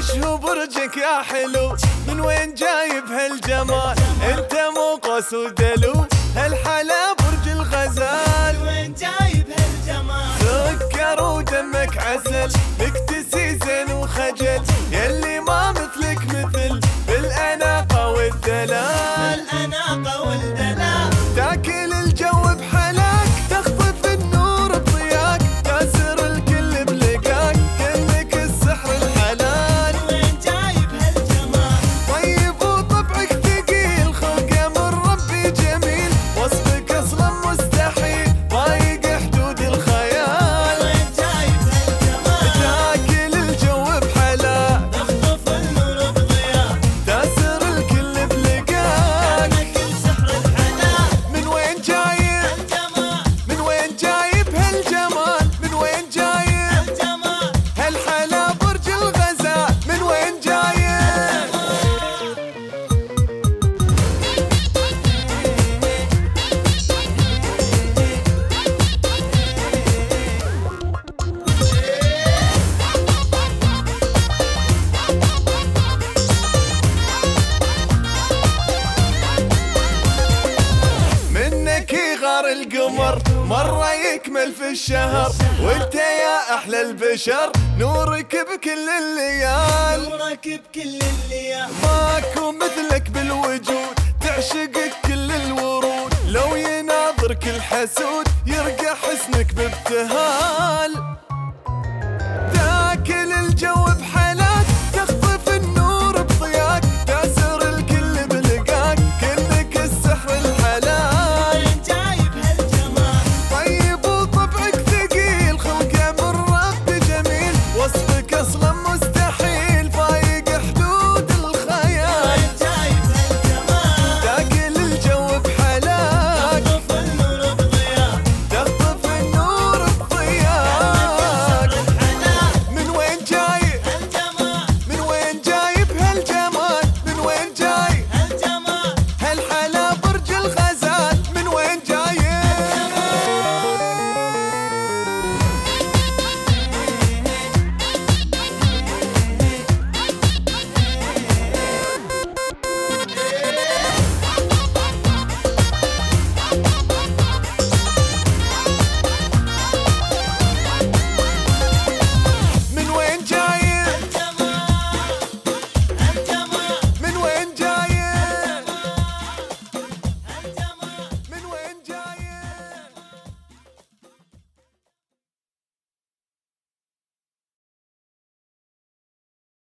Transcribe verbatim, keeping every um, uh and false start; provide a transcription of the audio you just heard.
وش هو برجك يا حلو؟ من وين جايب هالجمال؟ انت مو قوس ودلو، هالحلا برج الغزال. من وين جايب هالجمال؟ سكر ودمك عسل، مكتسي زين وخجل، يلي ما مثلك مثل بالأناقة والدلال. بالأناقة والدلال تاكل الجو بحلاك، تخطف النور بضياك، تاسر الكل بلقاك، كأنك السحر الحلال. من وين جايب هالجمال؟ طيب وطبعك ثقيل، خلقه من ربي جميل، وصفك اصلا مستحيل، ضايق حدود الخيال. من وين جايب هالجمال؟ تاكل الجو بحلاك، تخطف النور بضياك، تاسر الكل بلقاك، كأنك السحر الحلال. من وين جايب؟ الجمال من وين جايب هالجمال؟ من وين جايب الجمال هالحلا برج الغزال؟ من وين جايب؟ منك يغار القمر، مرة يكمل في الشهر، وانت يا احلى البشر، نورك بكل الليال. نورك بكل الليال، ماكو مثلك بالوجود، تعشقك كل الورود، لو يناظرك الحسود يرقى حسنك بابتهال.